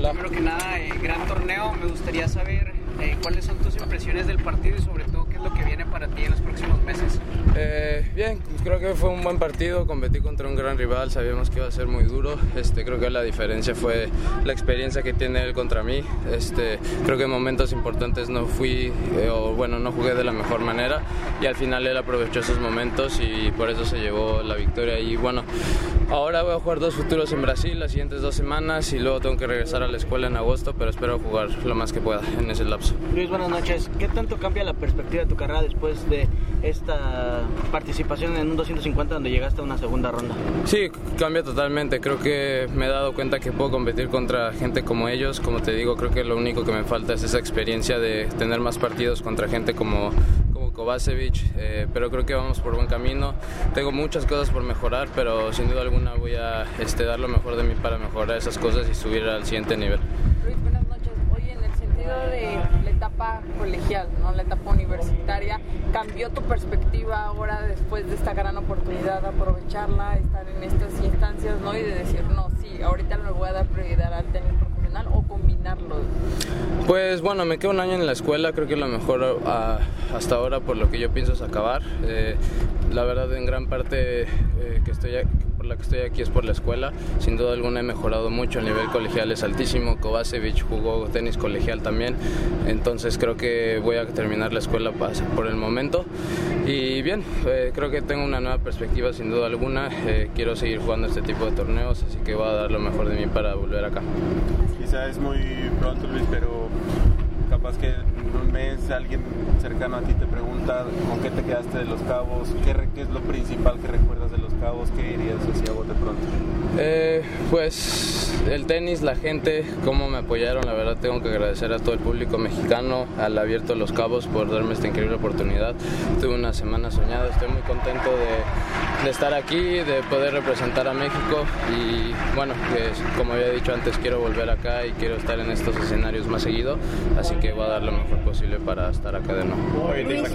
Hola. Primero que nada, gran torneo. Me gustaría saber cuáles son tus impresiones del partido y sobre todo qué es lo que viene para ti en los próximos meses. Bien, creo que fue un buen partido, competí contra un gran rival, sabíamos que iba a ser muy duro. Creo que la diferencia fue la experiencia que tiene él contra mí. Creo que en momentos importantes no jugué de la mejor manera y al final él aprovechó esos momentos y por eso se llevó la victoria. Y bueno, ahora voy a jugar 2 futuros en Brasil las siguientes 2 semanas y luego tengo que regresar a la escuela en agosto, pero espero jugar lo más que pueda en ese lapso. Luis, buenas noches. ¿Qué tanto cambia la perspectiva de tu carrera después de esta participación en un 250 donde llegaste a una segunda ronda? Sí, cambia totalmente. Creo que me he dado cuenta que puedo competir contra gente como ellos. Como te digo, creo que lo único que me falta es esa experiencia de tener más partidos contra gente como Kovacevic, pero creo que vamos por buen camino. Tengo muchas cosas por mejorar, pero sin duda alguna voy a dar lo mejor de mí para mejorar esas cosas y subir al siguiente nivel. Luis, buenas noches. Oye, en el sentido de la etapa colegial, ¿no? La etapa universitaria, ¿cambió tu perspectiva ahora después de esta gran oportunidad, aprovecharla, estar en estas instancias, ¿no? Y de decir, no, sí, ahorita me voy a dar prioridad al tenis profesional o combinarlo? Pues bueno, me quedo un año en la escuela, creo que lo mejor hasta ahora por lo que yo pienso es acabar. La verdad, en gran parte por la que estoy aquí es por la escuela. Sin duda alguna he mejorado mucho, el nivel colegial es altísimo. Kovacevic jugó tenis colegial también, entonces creo que voy a terminar la escuela por el momento. Y bien, creo que tengo una nueva perspectiva sin duda alguna. Quiero seguir jugando este tipo de torneos, así que voy a dar lo mejor de mí para volver acá. Quizá es muy pronto, Luis, pero capaz que en un mes alguien cercano a ti te pregunta con qué te quedaste de Los Cabos, qué es lo principal que recuerdas de Los Cabos, qué dirías así a bote pronto. Pues el tenis, la gente, cómo me apoyaron, la verdad tengo que agradecer a todo el público mexicano, al Abierto Los Cabos por darme esta increíble oportunidad. Tuve una semana soñada, estoy muy contento de estar aquí, de poder representar a México y bueno, como había dicho antes, quiero volver acá y quiero estar en estos escenarios más seguido, así que voy a dar lo mejor posible para estar acá de nuevo.